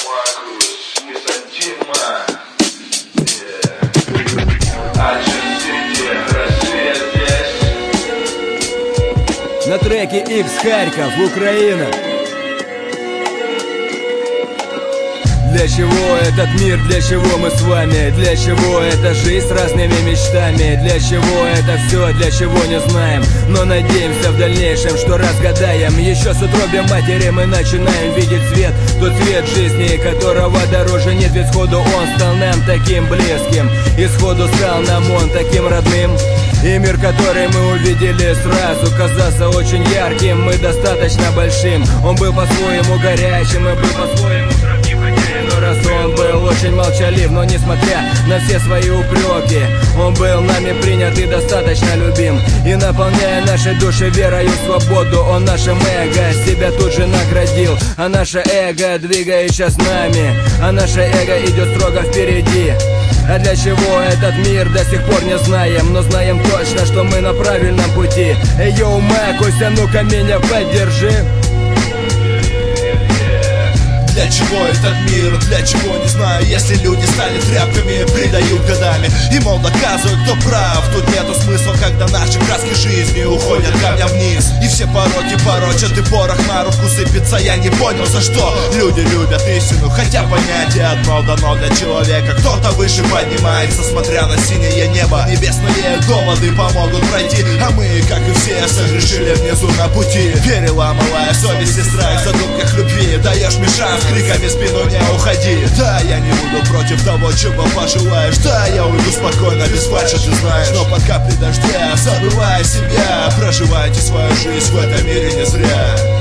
На треке X Харьков, Украина. Для чего этот мир, для чего мы с вами? Для чего эта жизнь с разными мечтами? Для чего это все, для чего не знаем? Но надеемся в дальнейшем, что разгадаем. Еще с утробья матери мы начинаем видеть свет. Тот цвет жизни, которого дороже нет. Ведь сходу он стал нам таким близким, и сходу стал нам он таким родным. И мир, который мы увидели сразу, казался очень ярким и достаточно большим. Он был по-своему горячим и был по-своему сравним. Раз он был очень молчалив, но несмотря на все свои упреки, он был нами принят и достаточно любим. И наполняя наши души верою в свободу, он нашим эго себя тут же наградил. А наше эго двигает сейчас нами, а наше эго идет строго впереди. А для чего этот мир до сих пор не знаем, но знаем точно, что мы на правильном пути. Эй, йоу, Костя, ну-ка меня поддержи. Для чего этот мир, для чего не знаю. Если люди стали тряпками, предают годами и, мол, доказывают, кто прав. Тут нету смысла, когда наши краски жизни уходят камня вниз. И все пороки порочат, и порох на руку сыпется. Я не понял, за что люди любят истину, хотя понятие одно дано для человека. Кто-то выше поднимается, смотря на синее небо. Небесные доводы помогут пройти, а мы, как и все, согрешили внизу на пути. Переламывая совесть и страх в задумках любви, даешь мне шанс, криками в спину не уходи. Да, я не буду против того, чего пожелаешь. Да, я уйду спокойно, без плача, ты знаешь. Но под каплей дождя, забывая себя, проживайте свою жизнь в этом мире не зря.